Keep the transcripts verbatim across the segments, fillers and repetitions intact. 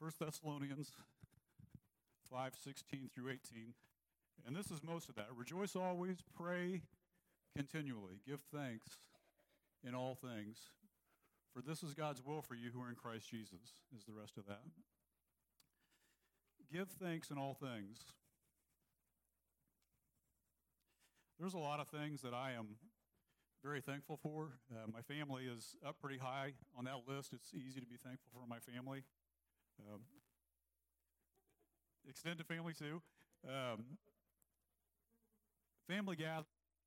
First Thessalonians five sixteen through eighteen. And this is most of that. Rejoice always, pray continually, give thanks in all things, for this is God's will for you who are in Christ Jesus, is the rest of that. Give thanks in all things. There's a lot of things that I am very thankful for. Uh, my family is up pretty high on that list. It's easy to be thankful for my family. Um, extended family, too. Um, family gather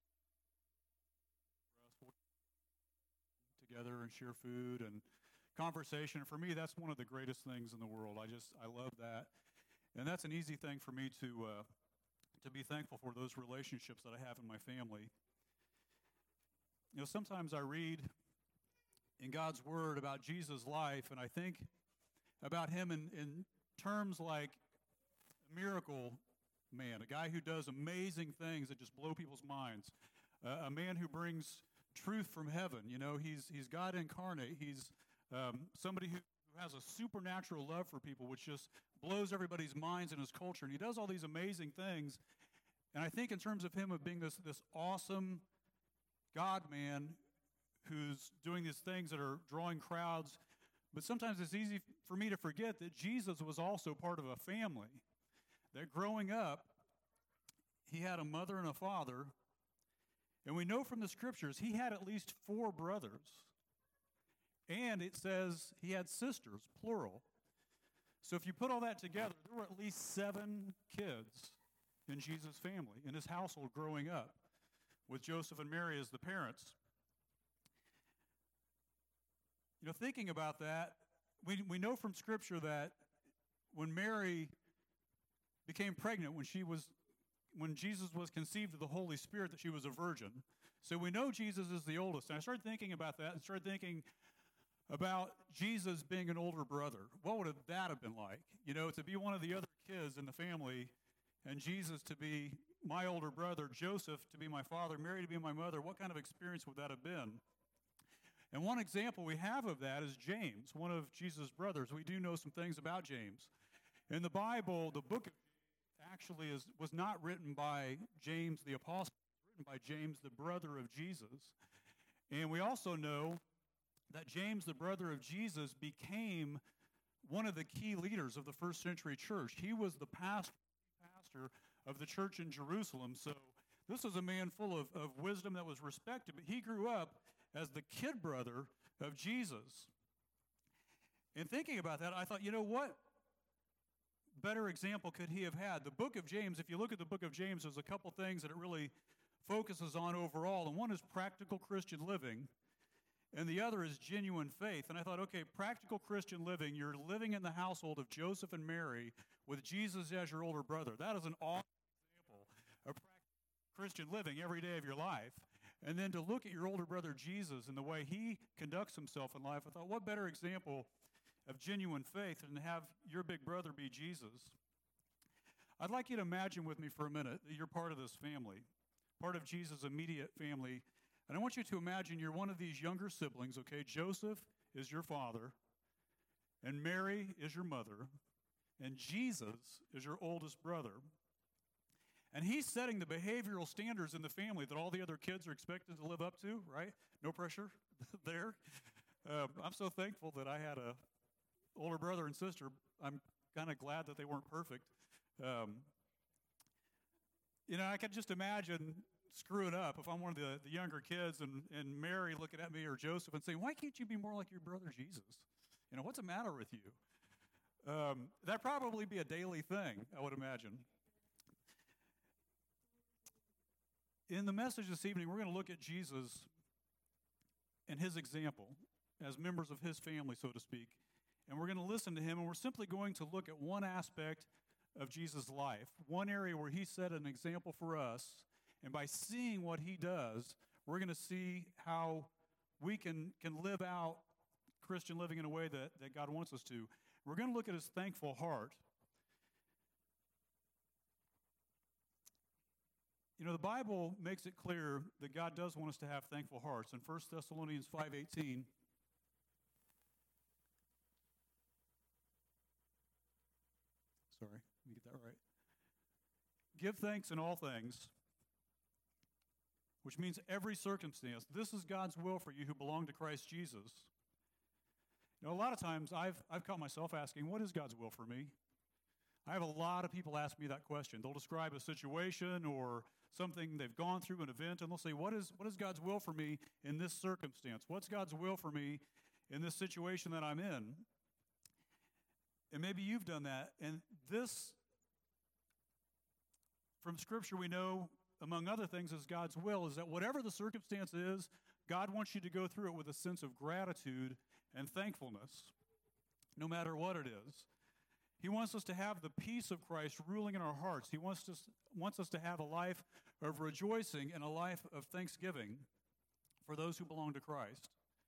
together and share food and conversation. For me, that's one of the greatest things in the world. I just, I love that. And that's an easy thing for me to uh, to be thankful for, those relationships that I have in my family. You know, sometimes I read in God's Word about Jesus' life, and I think about him in, in terms like a miracle man, a guy who does amazing things that just blow people's minds, uh, a man who brings truth from heaven. You know, he's he's God incarnate. He's um, somebody who, who has a supernatural love for people, which just blows everybody's minds in his culture. And he does all these amazing things. And I think in terms of him of being this this awesome God-man who's doing these things that are drawing crowds, but sometimes it's easy for me to forget that Jesus was also part of a family, that growing up, he had a mother and a father, and we know from the scriptures he had at least four brothers, and it says he had sisters, plural. So if you put all that together, there were at least seven kids in Jesus' family, in his household growing up, with Joseph and Mary as the parents. You know, thinking about that, we we know from Scripture that when Mary became pregnant, when she was, when Jesus was conceived of the Holy Spirit, that she was a virgin. So we know Jesus is the oldest. And I started thinking about that and started thinking about Jesus being an older brother. What would that have been like? You know, to be one of the other kids in the family, and Jesus to be my older brother, Joseph to be my father, Mary to be my mother. What kind of experience would that have been? And one example we have of that is James, one of Jesus' brothers. We do know some things about James. In the Bible, the book of James actually is, was not written by James the apostle. It was written by James, the brother of Jesus. And we also know that James, the brother of Jesus, became one of the key leaders of the first century church. He was the pastor, pastor of the church in Jerusalem. So this was a man full of, of wisdom that was respected, but he grew up as the kid brother of Jesus. And thinking about that, I thought, you know, what better example could he have had? The book of James, if you look at the book of James, there's a couple things that it really focuses on overall, and one is practical Christian living, and the other is genuine faith. And I thought, okay, practical Christian living, you're living in the household of Joseph and Mary with Jesus as your older brother. That is an awesome example of practical Christian living every day of your life. And then to look at your older brother Jesus and the way he conducts himself in life, I thought, what better example of genuine faith than to have your big brother be Jesus? I'd like you to imagine with me for a minute that you're part of this family, part of Jesus' immediate family. And I want you to imagine you're one of these younger siblings, okay? Joseph is your father, and Mary is your mother, and Jesus is your oldest brother. And he's setting the behavioral standards in the family that all the other kids are expected to live up to, right? No pressure there. Uh, I'm so thankful that I had a older brother and sister. I'm kind of glad that they weren't perfect. Um, you know, I could just imagine screwing up if I'm one of the, the younger kids and, and Mary looking at me or Joseph and saying, why can't you be more like your brother Jesus? You know, what's the matter with you? Um, that'd probably be a daily thing, I would imagine. In the message this evening, we're going to look at Jesus and his example as members of his family, so to speak. And we're going to listen to him, and we're simply going to look at one aspect of Jesus' life, one area where he set an example for us. And by seeing what he does, we're going to see how we can, can live out Christian living in a way that, that God wants us to. We're going to look at his thankful heart. You know, the Bible makes it clear that God does want us to have thankful hearts. In First Thessalonians five eighteen, give thanks in all things, which means every circumstance. This is God's will for you who belong to Christ Jesus. You know, a lot of times I've, I've caught myself asking, what is God's will for me? I have a lot of people ask me that question. They'll describe a situation or something they've gone through, an event, and they'll say, what is, what is God's will for me in this circumstance? What's God's will for me in this situation that I'm in? And maybe you've done that. And this, from Scripture, we know, among other things, is God's will, is that whatever the circumstance is, God wants you to go through it with a sense of gratitude and thankfulness, no matter what it is. He wants us to have the peace of Christ ruling in our hearts. He wants us, wants us to have a life of rejoicing and a life of thanksgiving for those who belong to Christ.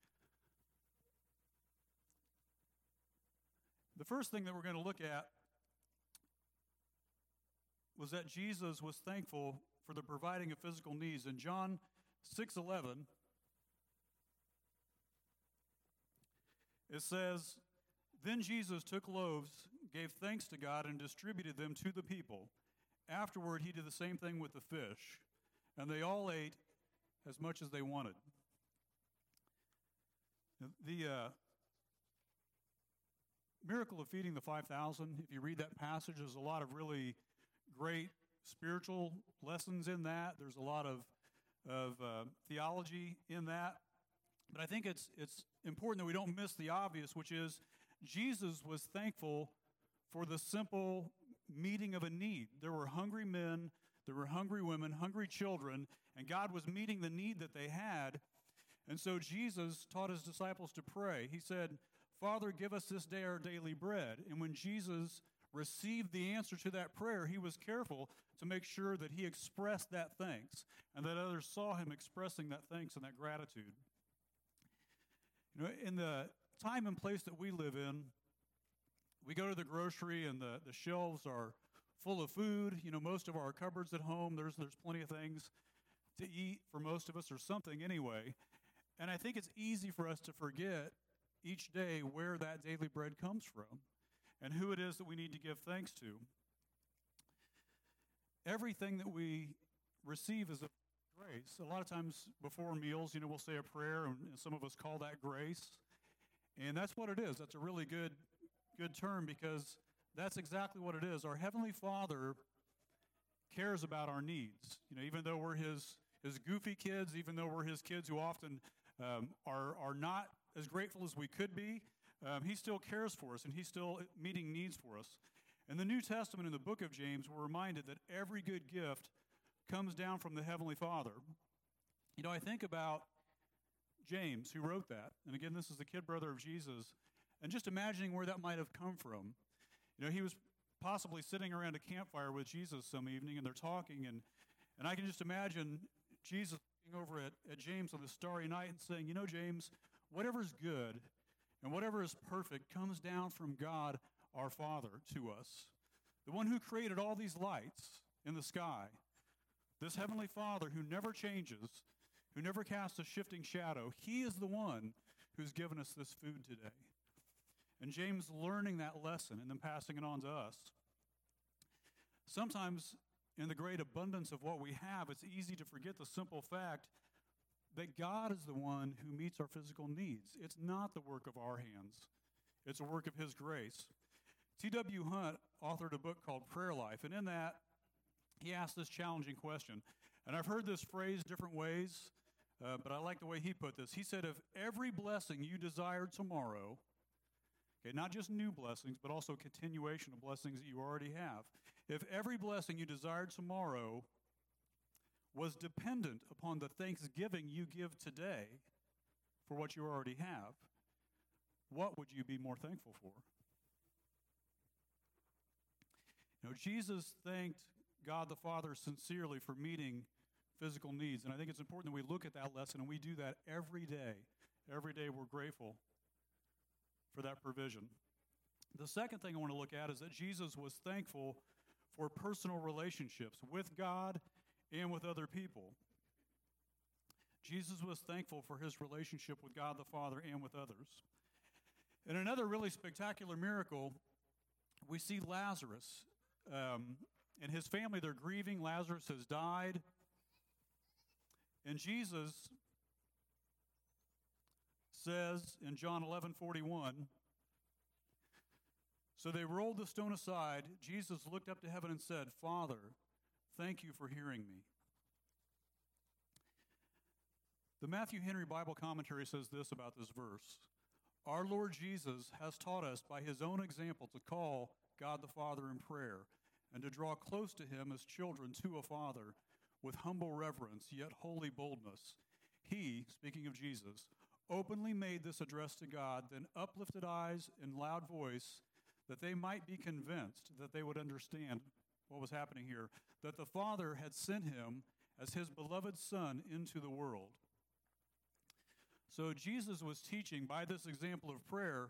The first thing that we're going to look at was that Jesus was thankful for the providing of physical needs. In John six eleven, it says, "Then Jesus took loaves, gave thanks to God, and distributed them to the people. Afterward, he did the same thing with the fish, and they all ate as much as they wanted." The uh, miracle of feeding the five thousand, if you read that passage, there's a lot of really great spiritual lessons in that. There's a lot of, of uh, theology in that. But I think it's, it's important that we don't miss the obvious, which is Jesus was thankful for the simple meeting of a need. There were hungry men, there were hungry women, hungry children, and God was meeting the need that they had. And so Jesus taught his disciples to pray. He said, "Father, give us this day our daily bread." And when Jesus received the answer to that prayer, he was careful to make sure that he expressed that thanks and that others saw him expressing that thanks and that gratitude. You know, in the time and place that we live in, we go to the grocery and the, the shelves are full of food. You know, most of our cupboards at home, there's, there's plenty of things to eat for most of us, or something anyway. And I think it's easy for us to forget each day where that daily bread comes from and who it is that we need to give thanks to. Everything that we receive is a grace. A lot of times before meals, you know, we'll say a prayer, and some of us call that grace. And that's what it is. That's a really good, good term, because that's exactly what it is. Our Heavenly Father cares about our needs. You know, even though we're his, his goofy kids, even though we're his kids who often um, are, are not as grateful as we could be, um, he still cares for us, and he's still meeting needs for us. In the New Testament, in the book of James, we're reminded that every good gift comes down from the Heavenly Father. You know, I think about James, who wrote that. And again, this is the kid brother of Jesus. And just imagining where that might have come from. You know, he was possibly sitting around a campfire with Jesus some evening, and they're talking. And, and I can just imagine Jesus looking over at, at James on this starry night and saying, "You know, James, whatever's good and whatever is perfect comes down from God our Father to us. The one who created all these lights in the sky. This Heavenly Father who never changes, who never casts a shifting shadow, he is the one who's given us this food today." And James learning that lesson and then passing it on to us. Sometimes in the great abundance of what we have, it's easy to forget the simple fact that God is the one who meets our physical needs. It's not the work of our hands. It's a work of his grace. T W Hunt authored a book called Prayer Life, and in that, he asked this challenging question. And I've heard this phrase different ways, uh, but I like the way he put this. He said, if every blessing you desired tomorrow, okay, not just new blessings, but also continuation of blessings that you already have, if every blessing you desired tomorrow was dependent upon the thanksgiving you give today for what you already have, what would you be more thankful for? You know, Jesus thanked God the Father sincerely for meeting physical needs. And I think it's important that we look at that lesson, and we do that every day. Every day we're grateful for that provision. The second thing I want to look at is that Jesus was thankful for personal relationships with God and with other people. Jesus was thankful for his relationship with God the Father and with others. In another really spectacular miracle, we see Lazarus. Um, and his family, they're grieving. Lazarus has died. And Jesus says in John eleven forty-one, so they rolled the stone aside. Jesus looked up to heaven and said, Father, thank you for hearing me. The Matthew Henry Bible Commentary says this about this verse. Our Lord Jesus has taught us by his own example to call God the Father in prayer and to draw close to him as children to a Father with humble reverence yet holy boldness. He, speaking of Jesus, openly made this address to God, then uplifted eyes and loud voice that they might be convinced, that they would understand what was happening here, that the Father had sent him as his beloved Son into the world. So Jesus was teaching by this example of prayer,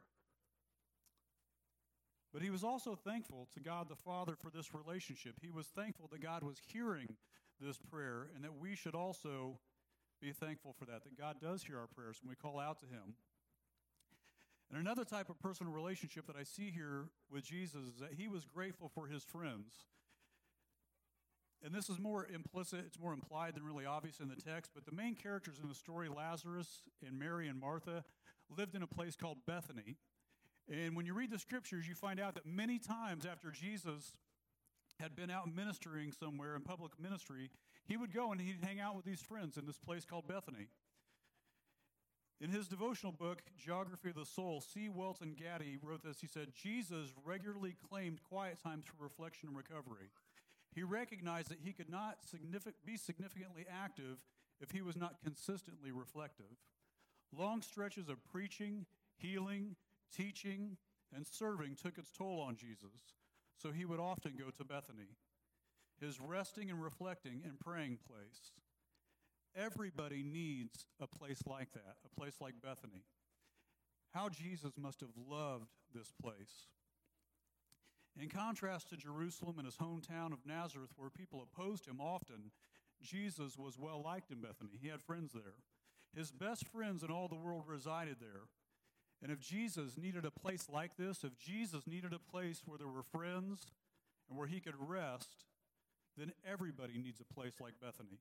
but he was also thankful to God the Father for this relationship. He was thankful that God was hearing this prayer and that we should also be thankful for that, that God does hear our prayers when we call out to him. And another type of personal relationship that I see here with Jesus is that he was grateful for his friends. And this is more implicit, it's more implied than really obvious in the text, but the main characters in the story, Lazarus and Mary and Martha, lived in a place called Bethany. And when you read the scriptures, you find out that many times after Jesus had been out ministering somewhere in public ministry, he would go and he'd hang out with these friends in this place called Bethany. In his devotional book, Geography of the Soul, C. Welton Gaddy wrote this. He said, Jesus regularly claimed quiet times for reflection and recovery. He recognized that he could not signific- be significantly active if he was not consistently reflective. Long stretches of preaching, healing, teaching, and serving took its toll on Jesus, so he would often go to Bethany, his resting and reflecting and praying place. Everybody needs a place like that, a place like Bethany. How Jesus must have loved this place. In contrast to Jerusalem and his hometown of Nazareth, where people opposed him often, Jesus was well liked in Bethany. He had friends there. His best friends in all the world resided there. And if Jesus needed a place like this, if Jesus needed a place where there were friends and where he could rest, then everybody needs a place like Bethany.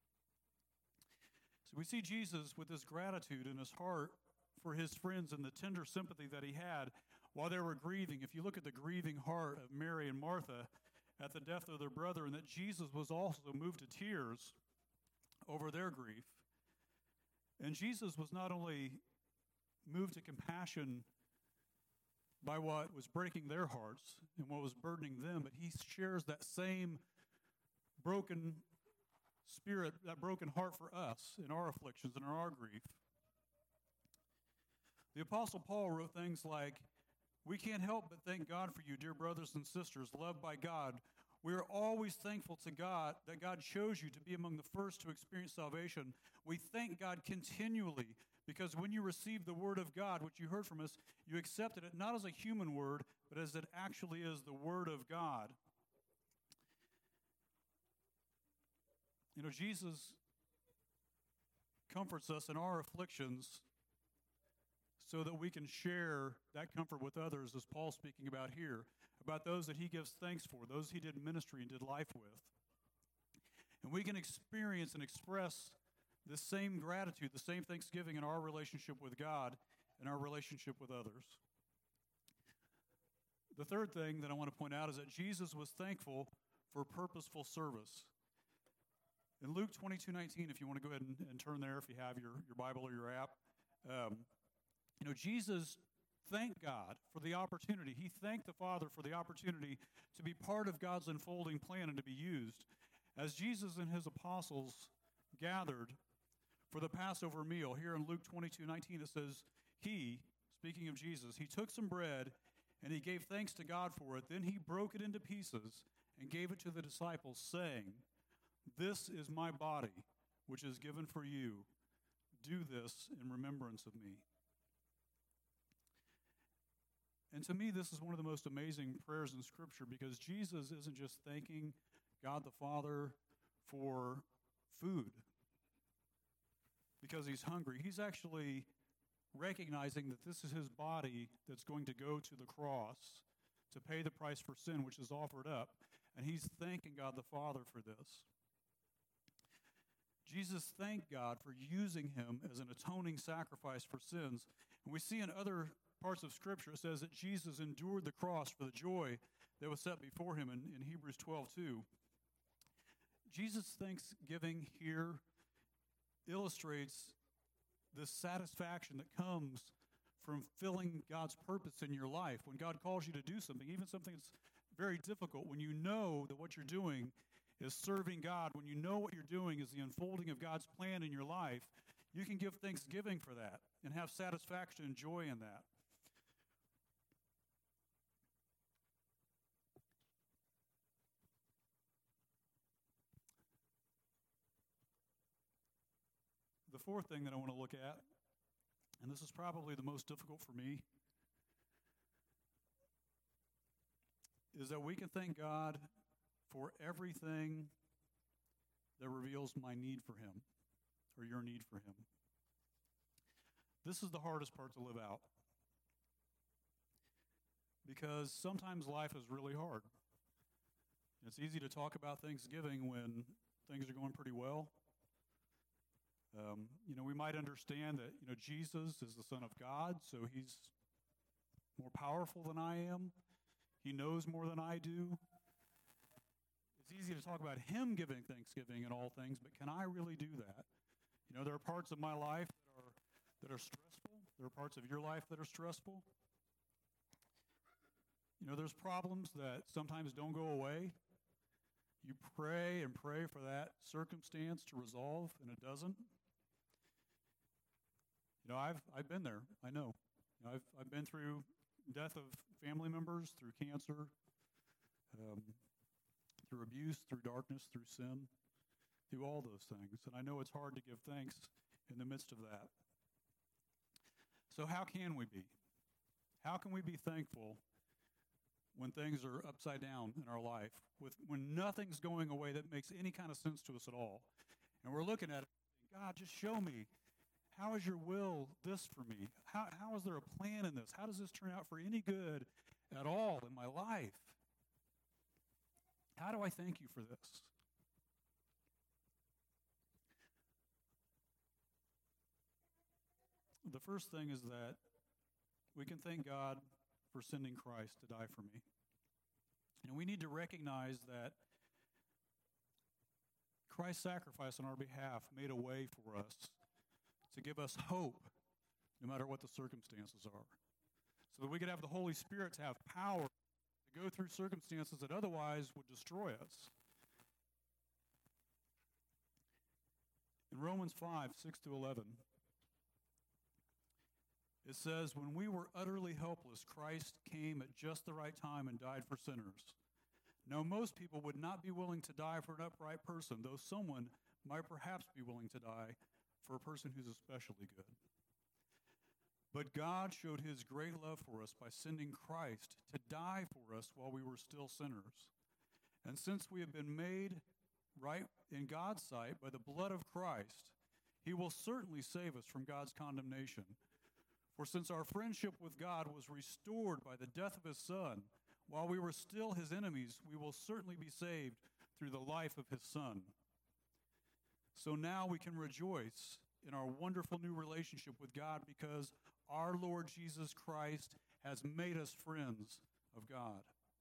So we see Jesus with this gratitude in his heart for his friends and the tender sympathy that he had while they were grieving. If you look at the grieving heart of Mary and Martha at the death of their brother, and that Jesus was also moved to tears over their grief. And Jesus was not only moved to compassion by what was breaking their hearts and what was burdening them, but he shares that same broken spirit, that broken heart for us in our afflictions and in our grief. The Apostle Paul wrote things like, we can't help but thank God for you, dear brothers and sisters, loved by God. We are always thankful to God that God chose you to be among the first to experience salvation. We thank God continually because when you received the word of God, which you heard from us, you accepted it not as a human word, but as it actually is the word of God. You know, Jesus comforts us in our afflictions so that we can share that comfort with others, as Paul's speaking about here, about those that he gives thanks for, those he did ministry and did life with. And we can experience and express the same gratitude, the same thanksgiving in our relationship with God and our relationship with others. The third thing that I want to point out is that Jesus was thankful for purposeful service. In Luke twenty-two nineteen, if you want to go ahead and, and turn there, if you have your, your Bible or your app, um, you know, Jesus thanked God for the opportunity. He thanked the Father for the opportunity to be part of God's unfolding plan and to be used. As Jesus and his apostles gathered for the Passover meal, here in Luke twenty-two nineteen, it says, he, speaking of Jesus, he took some bread and he gave thanks to God for it. Then he broke it into pieces and gave it to the disciples, saying, this is my body, which is given for you. Do this in remembrance of me. And to me, this is one of the most amazing prayers in Scripture because Jesus isn't just thanking God the Father for food because he's hungry. He's actually recognizing that this is his body that's going to go to the cross to pay the price for sin, which is offered up. and he's thanking God the Father for this. Jesus thanked God for using him as an atoning sacrifice for sins. And we see in other parts of Scripture, it says that Jesus endured the cross for the joy that was set before him in, in Hebrews twelve two. Jesus' thanksgiving here illustrates the satisfaction that comes from filling God's purpose in your life. When God calls you to do something, even something that's very difficult, when you know that what you're doing is serving God, when you know what you're doing is the unfolding of God's plan in your life, you can give thanksgiving for that and have satisfaction and joy in that. The fourth thing that I want to look at, and this is probably the most difficult for me, is that we can thank God for everything that reveals my need for him or your need for him. This is the hardest part to live out because sometimes life is really hard. It's easy to talk about Thanksgiving when things are going pretty well. Um, you know, we might understand that, you know, Jesus is the Son of God, so he's more powerful than I am. He knows more than I do. It's easy to talk about him giving thanksgiving in all things, but can I really do that? You know, there are parts of my life that are that are stressful. There are parts of your life that are stressful. You know, there's problems that sometimes don't go away. You pray and pray for that circumstance to resolve, and it doesn't. You know, I've I've been there. I know. You know I've I've been through death of family members, through cancer, um, through abuse, through darkness, through sin, through all those things. And I know it's hard to give thanks in the midst of that. So how can we be? How can we be thankful when things are upside down in our life, with when nothing's going away that makes any kind of sense to us at all? And we're looking at it, God, just show me. How is your will this for me? How, how is there a plan in this? How does this turn out for any good at all in my life? How do I thank you for this? The first thing is that we can thank God for sending Christ to die for me. And we need to recognize that Christ's sacrifice on our behalf made a way for us to give us hope no matter what the circumstances are. So that we could have the Holy Spirit to have power to go through circumstances that otherwise would destroy us. In Romans five, six to eleven, it says, when we were utterly helpless, Christ came at just the right time and died for sinners. Now, most people would not be willing to die for an upright person, though someone might perhaps be willing to die for a person who's especially good. But God showed his great love for us by sending Christ to die for us while we were still sinners. And since we have been made right in God's sight by the blood of Christ, he will certainly save us from God's condemnation. For since our friendship with God was restored by the death of his Son, while we were still his enemies, we will certainly be saved through the life of his Son. So now we can rejoice in our wonderful new relationship with God because our Lord Jesus Christ has made us friends of God.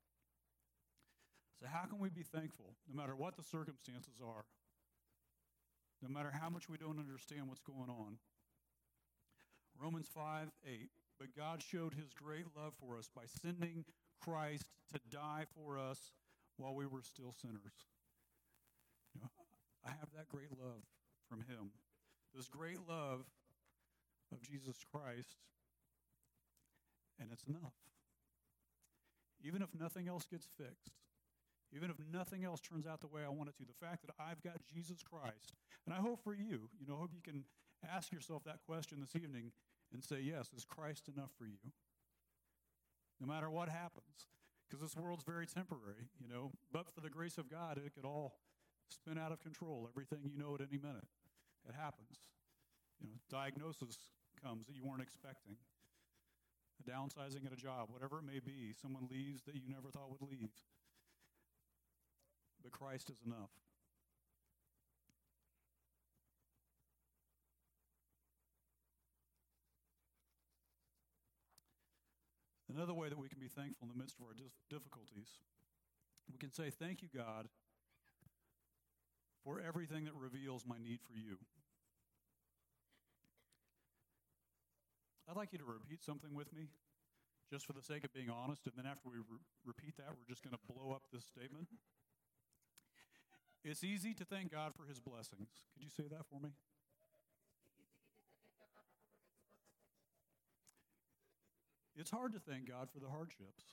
So how can we be thankful no matter what the circumstances are, no matter how much we don't understand what's going on? Romans five, eight, but God showed his great love for us by sending Christ to die for us while we were still sinners. You know, I have that great love from him. This great love of Jesus Christ, and it's enough. Even if nothing else gets fixed, even if nothing else turns out the way I want it to, the fact that I've got Jesus Christ, and I hope for you, you know, I hope you can ask yourself that question this evening and say, yes, is Christ enough for you? No matter what happens, because this world's very temporary, you know, but for the grace of God, it could all spin out of control, everything you know at any minute. It happens. You know, diagnosis comes that you weren't expecting. A downsizing at a job, whatever it may be, someone leaves that you never thought would leave. but Christ is enough. Another way that we can be thankful in the midst of our difficulties, we can say, thank you, God, for everything that reveals my need for you. I'd like you to repeat something with me, just for the sake of being honest, and then after we re- repeat that, we're just going to blow up this statement. It's easy to thank God for his blessings. Could you say that for me? It's hard to thank God for the hardships.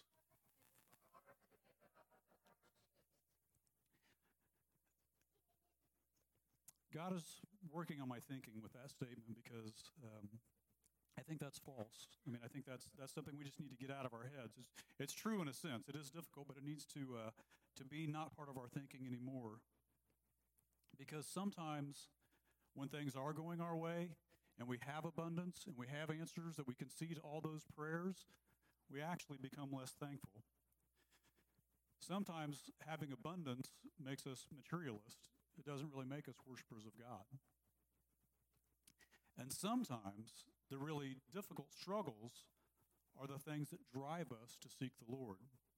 God is working on my thinking with that statement because um, I think that's false. I mean, I think that's that's something we just need to get out of our heads. It's, it's true in a sense. It is difficult, but it needs to uh, to be not part of our thinking anymore. Because sometimes when things are going our way and we have abundance and we have answers that we can see to all those prayers, we actually become less thankful. Sometimes having abundance makes us materialist. It doesn't really make us worshipers of God. And sometimes the really difficult struggles are the things that drive us to seek the Lord.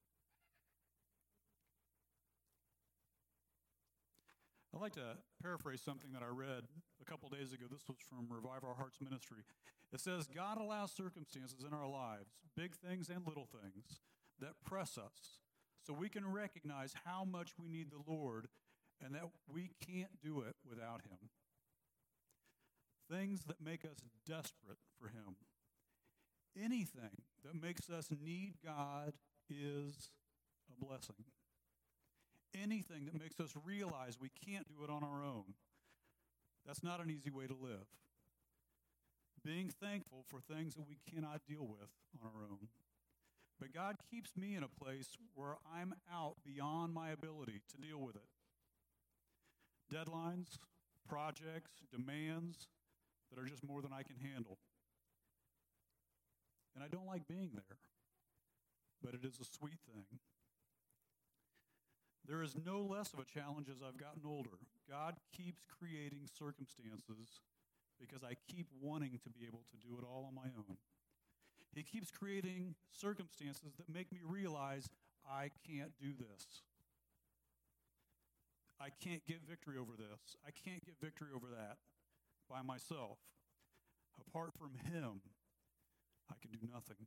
I'd like to paraphrase something that I read a couple days ago. This was from Revive Our Hearts Ministry. It says, God allows circumstances in our lives, big things and little things, that press us so we can recognize how much we need the Lord and that we can't do it without him. Things that make us desperate for him. Anything that makes us need God is a blessing. Anything that makes us realize we can't do it on our own. That's not an easy way to live. Being thankful for things that we cannot deal with on our own. But God keeps me in a place where I'm out beyond my ability to deal with it. Deadlines, projects, demands that are just more than I can handle. And I don't like being there, but it is a sweet thing. There is no less of a challenge as I've gotten older. God keeps creating circumstances because I keep wanting to be able to do it all on my own. He keeps creating circumstances that make me realize I can't do this. I can't get victory over this. I can't get victory over that by myself. Apart from him, I can do nothing.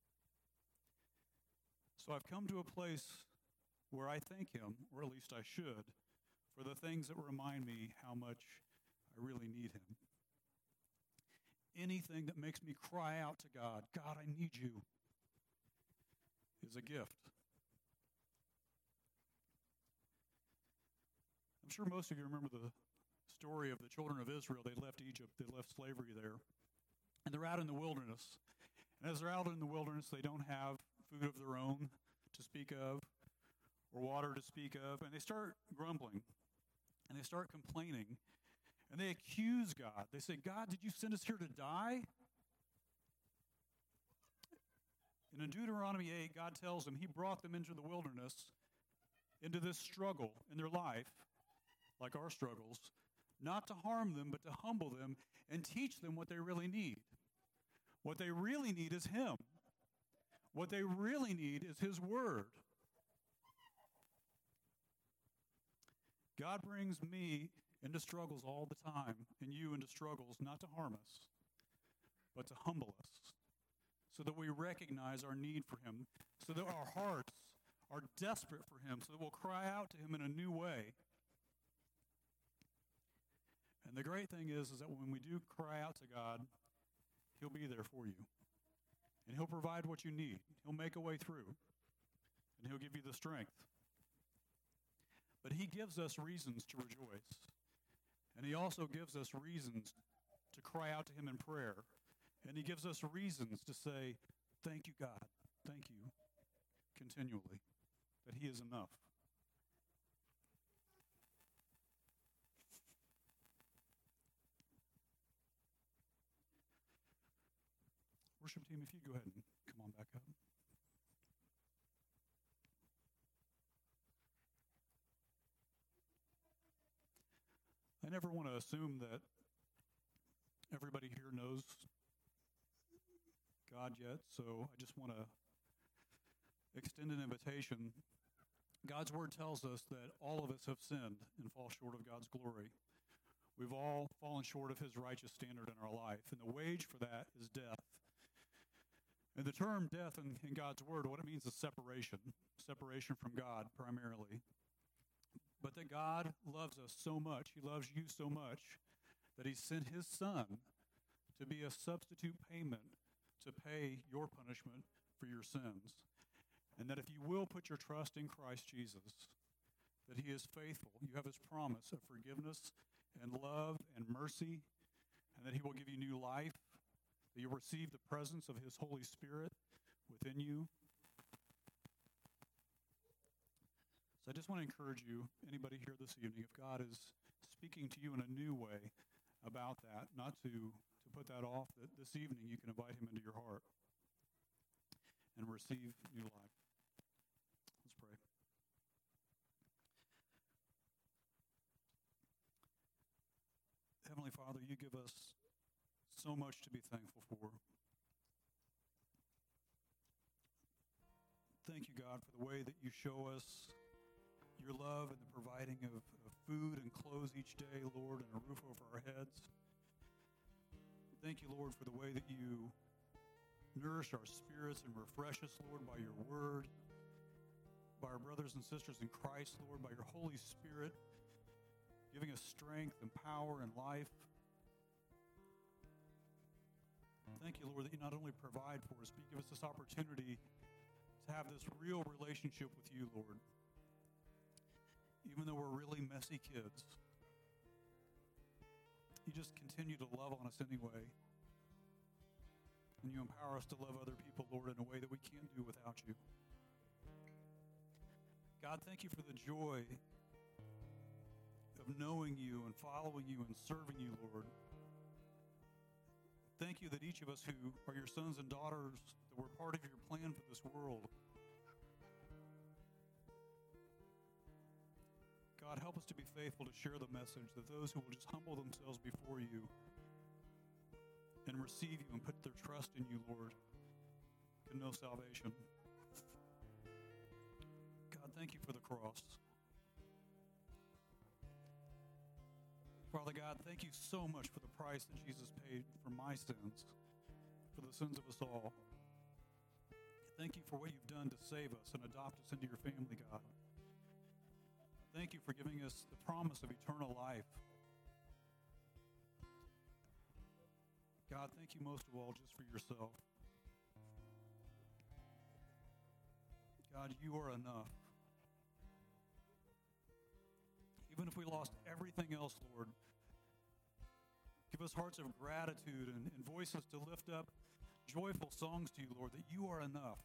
So I've come to a place where I thank him, or at least I should, for the things that remind me how much I really need him. Anything that makes me cry out to God, God, I need you, is a gift. I'm sure most of you remember the story of the children of Israel. They left Egypt, they left slavery there, and they're out in the wilderness. And as they're out in the wilderness, they don't have food of their own to speak of, or water to speak of, and they start grumbling, and they start complaining, and they accuse God. They say, God, did you send us here to die? And in Deuteronomy eight, God tells them he brought them into the wilderness, into this struggle in their life, like our struggles, not to harm them, but to humble them and teach them what they really need. What they really need is him. What they really need is his word. God brings me into struggles all the time, and you into struggles not to harm us, but to humble us, so that we recognize our need for him, so that our hearts are desperate for him, so that we'll cry out to him in a new way. And the great thing is, is that when we do cry out to God, he'll be there for you. And he'll provide what you need. He'll make a way through. And he'll give you the strength. But he gives us reasons to rejoice. And he also gives us reasons to cry out to him in prayer. And he gives us reasons to say, thank you, God. Thank you. Continually. That he is enough. Worship team, if you go ahead and come on back up. never want to assume that everybody here knows God yet, so I just want to extend an invitation. God's word tells us that all of us have sinned and fall short of God's glory. We've all fallen short of his righteous standard in our life, and the wage for that is death. And the term death in, in God's word, what it means is separation, separation from God primarily. But that God loves us so much, he loves you so much, that he sent his son to be a substitute payment to pay your punishment for your sins. And that if you will put your trust in Christ Jesus, that he is faithful. You have his promise of forgiveness and love and mercy, and that he will give you new life, that you'll receive the presence of his Holy Spirit within you. So I just want to encourage you, anybody here this evening, if God is speaking to you in a new way about that, not to, to put that off, that this evening you can invite him into your heart and receive new life. Let's pray. Heavenly Father, you give us so much to be thankful for. Thank you, God, for the way that you show us your love and the providing of, of food and clothes each day, Lord, and a roof over our heads. Thank you, Lord, for the way that you nourish our spirits and refresh us, Lord, by your word, by our brothers and sisters in Christ, Lord, by your Holy Spirit, giving us strength and power and life. Thank you, Lord, that you not only provide for us, but you give us this opportunity to have this real relationship with you, Lord. Even though we're really messy kids, you just continue to love on us anyway. And you empower us to love other people, Lord, in a way that we can't do without you. God, thank you for the joy of knowing you and following you and serving you, Lord. Thank you that each of us who are your sons and daughters, that we're part of your plan for this world. God, help us to be faithful to share the message that those who will just humble themselves before you and receive you and put their trust in you, Lord, can know salvation. God, thank you for the cross. Father God, thank you so much for the price that Jesus paid for my sins, for the sins of us all. Thank you for what you've done to save us and adopt us into your family, God. Thank you for giving us the promise of eternal life. God, thank you most of all just for yourself. God, you are enough. Even if we lost everything else, Lord, give us hearts of gratitude and, and voices to lift up joyful songs to you, Lord, that you are enough.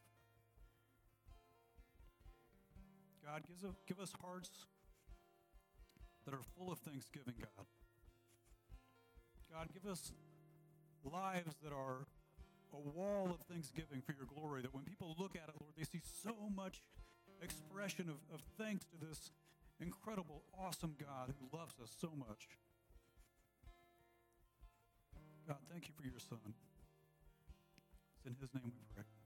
God, give us, give us hearts that are full of thanksgiving, God. God, give us lives that are a wall of thanksgiving for your glory, that when people look at it, Lord, they see so much expression of, of thanks to this incredible, awesome God who loves us so much. God, thank you for your Son. It's in his name we pray.